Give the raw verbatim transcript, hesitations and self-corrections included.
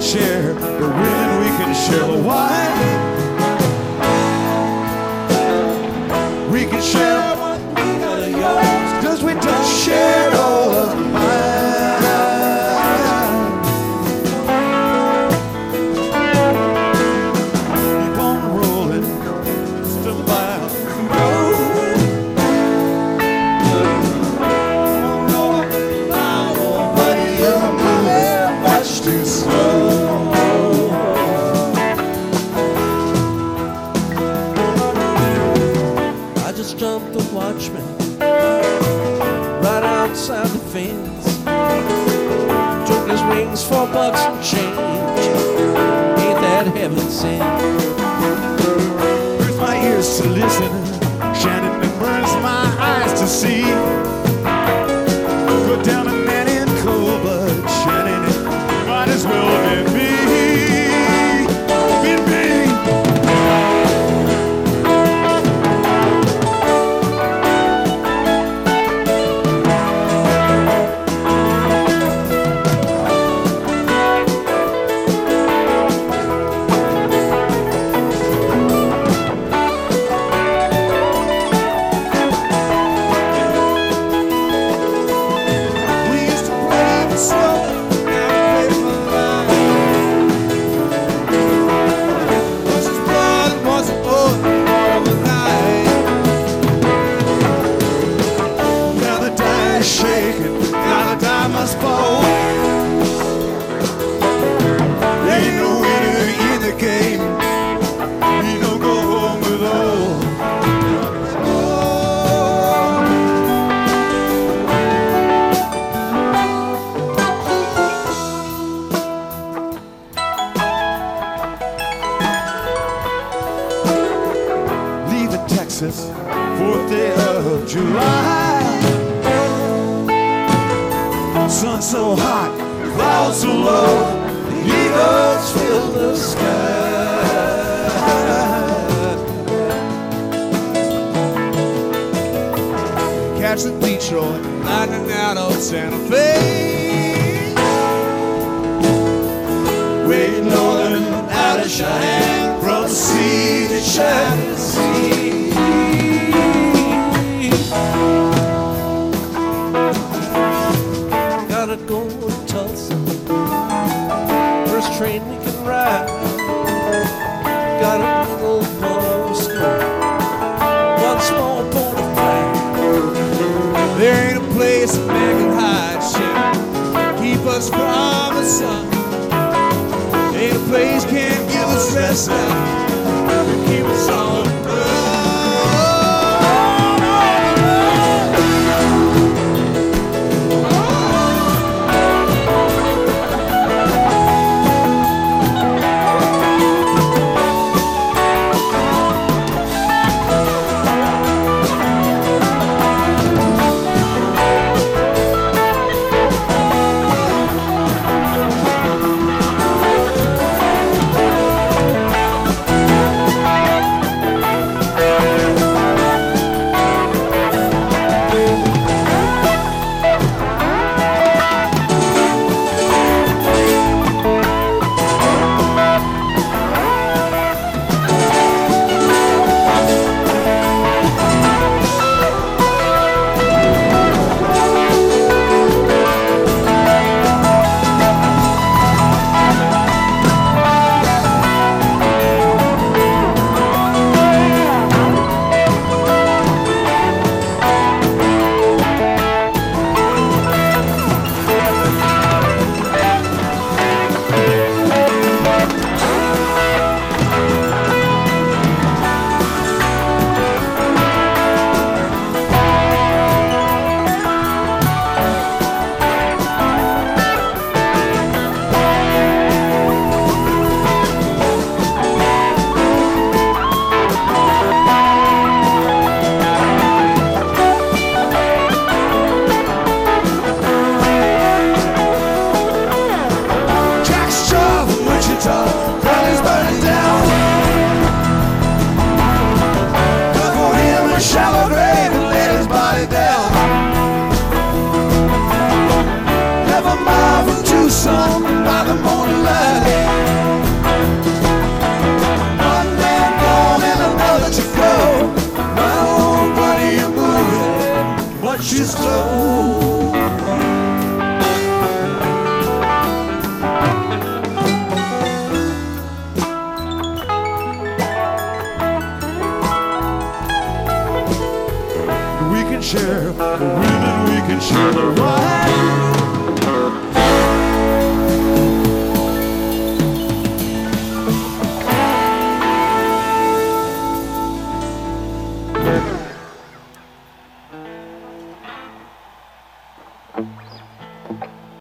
share the wind, we can share the wine. We can share what we got of yours, cause we don't share all of mine. Keep on rolling, still alive. Rolling. Rolling. Oh, buddy, you're moving much too slow. Jumped the watchman right outside the fence, took his rings for bucks and change. Ain't that heaven sent? Burns my ears to listen, Shannon, and burns my eyes to see. Go down a man in cold blood, Shannon, it might as well be me. Be me. fourth day of July. Sun so hot, clouds so low, the eagles fill the sky. Catch the Detroit lightning out of Santa Fe. Great Northern out of Cheyenne, from sea to shining sea. Gotta go to Tulsa, first train we can ride. Got a little bottle of snow, one small boat of pride. There ain't a place a man can hide, shit, keep us from the sun. Ain't a place can't give us rest out.